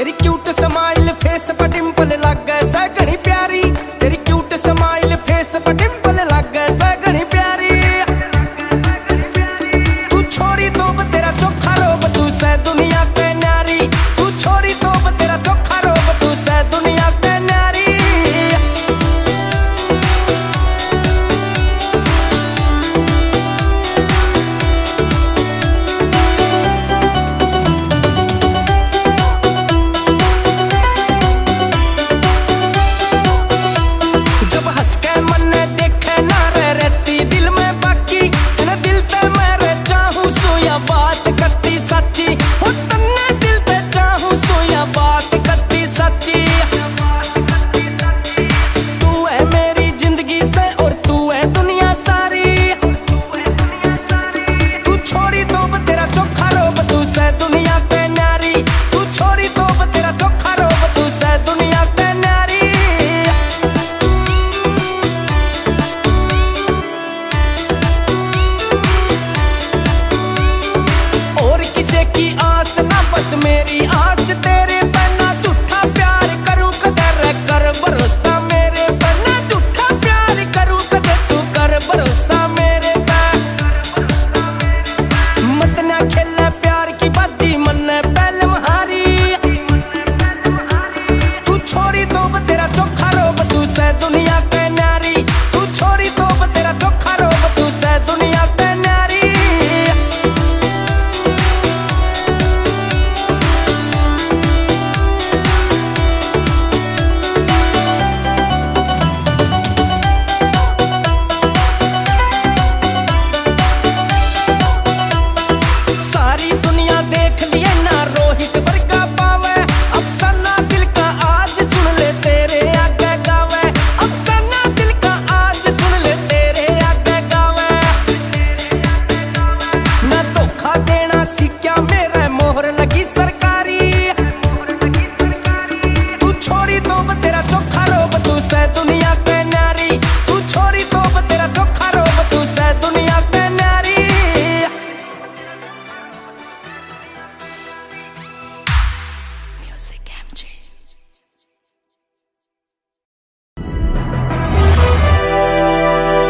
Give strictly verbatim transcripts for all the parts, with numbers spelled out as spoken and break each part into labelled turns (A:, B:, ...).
A: तेरी cute smile face पर डिंपल लग गए सगनी प्यारी। तेरी क्यूट स्माइल फेस पर डिंपल लग गए सगनी प्यारी। तू छोरी तो तेरा चोखा रोब तू से दुनिया के न्यारी। तू छोरी तो तेरा चोखा रोब तू से दुनिया के न्यारी। की आस ना बस मेरी आस तेरे पे ना झूठा प्यार करूं कदर कर भरोसा मेरे पे ना झूठा प्यार करूं कदर तू कर भरोसा मेरे पे। मत ना खेले प्यार की बाजी मन पहले हारी। तू छोरी तो तेरा चोखा रोब तू से दुनिया के न्यारी। तू छोरी तो तेरा चोखा रोब तू से दुनिया के न्यारी। देख लिए ना रोहित वर्गा पावे अफसाना दिल का आज सुन ले तेरे आगे गावे। अफसाना दिल का आज सुन ले तेरे आगे गावे। ना धोखा देना सीखा मेरे मोहर लगी सरकारी। तू छोरी तो तेरा चोखा रोब तू से दुनिया के न्यारी। तू छोरी तो तेरा चोखा रोब तू से दुनिया के न्यारी।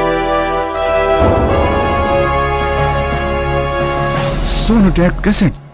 B: Sonotech Cassette।